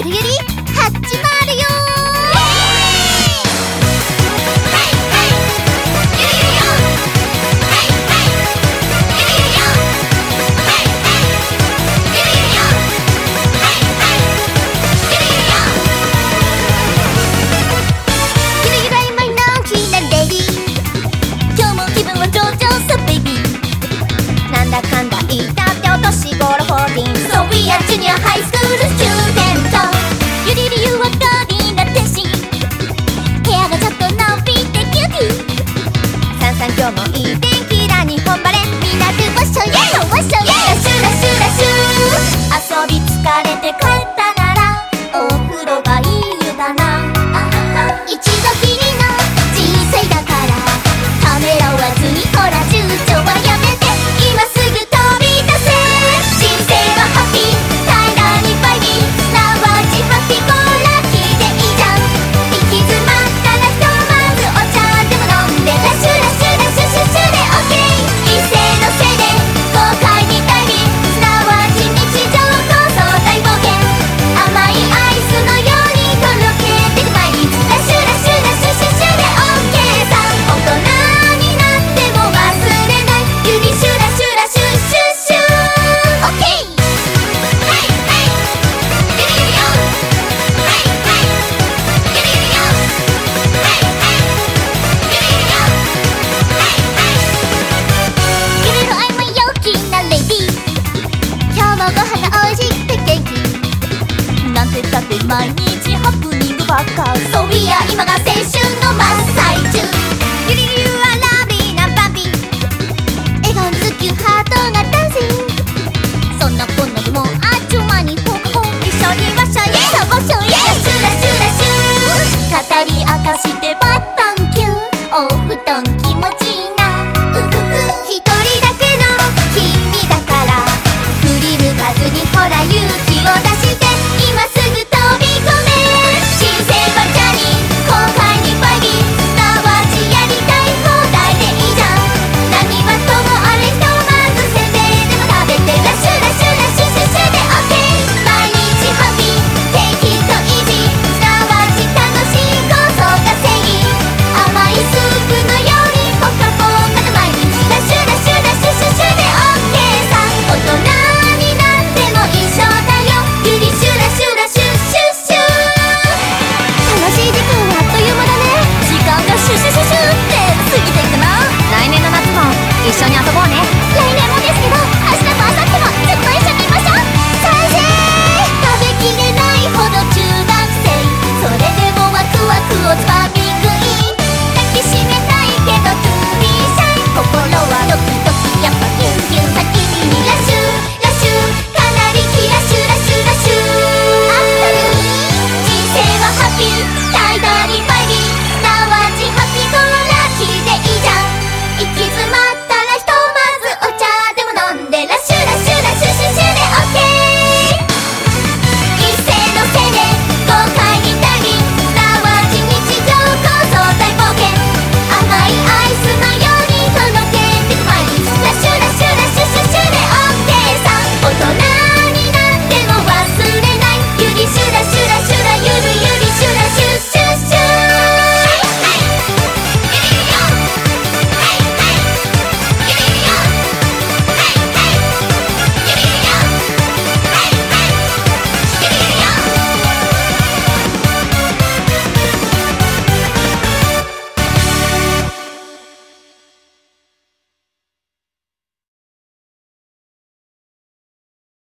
る始まるよなんだかんだ言ったってお年頃14 So we are junior high school student ゆりりゆはガーディーな天使部屋がちょっと伸びてキューティーさんさん今日もいい天気だ日本バレーみんなでワッショイエーワッショイエーラシュラシュラシュ遊び疲れて帰ったならお風呂がいい湯だな一度きりの人生だからためらわずにほら躊躇はやめて今すぐ飛び出せ人生はハッピー平らにバイビーなわちハッピーゴーラッキーでいいじゃん行き詰まったらひとまずお茶でも飲んでラシュラシュラシュシュシュで OK 一斉のせいで豪快にダイビングすなわち日常こそ大冒険甘いアイスのようにとろけてく毎日ラシュラシュラシュシュシュで OK さ大人になっても忘れない指シュラシュラシュシュシュ OK はいはいゆりゆりよはいはいゆりゆりよはいはいゆりゆりよはいはいゆりのあいま陽気なレディー今日もご飯がおいしくて元気なんてだって毎日ハプニングばっか So we are 今が青春の真っ最